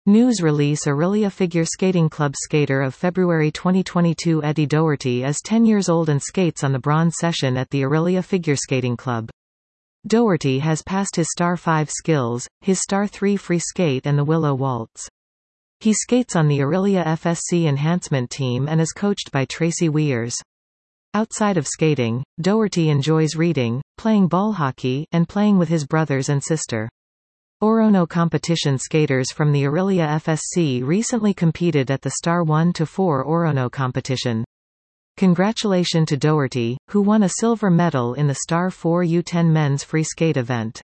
News release Orillia Figure Skating Club skater of February 2022 Eddie Doherty is 10 years old and skates on the bronze session at the Orillia Figure Skating Club. Doherty has passed his Star 5 skills, his Star 3 free skate and the Willow Waltz. He skates on the Orillia FSC enhancement team and is coached by Tracy Weirs. Outside of skating, Doherty enjoys reading, playing ball hockey, and playing with his brothers and sister. Orono competition skaters from the Orillia FSC recently competed at the Star 1-4 Orono competition. Congratulations to Doherty, who won a silver medal in the Star 4 U10 men's free skate event.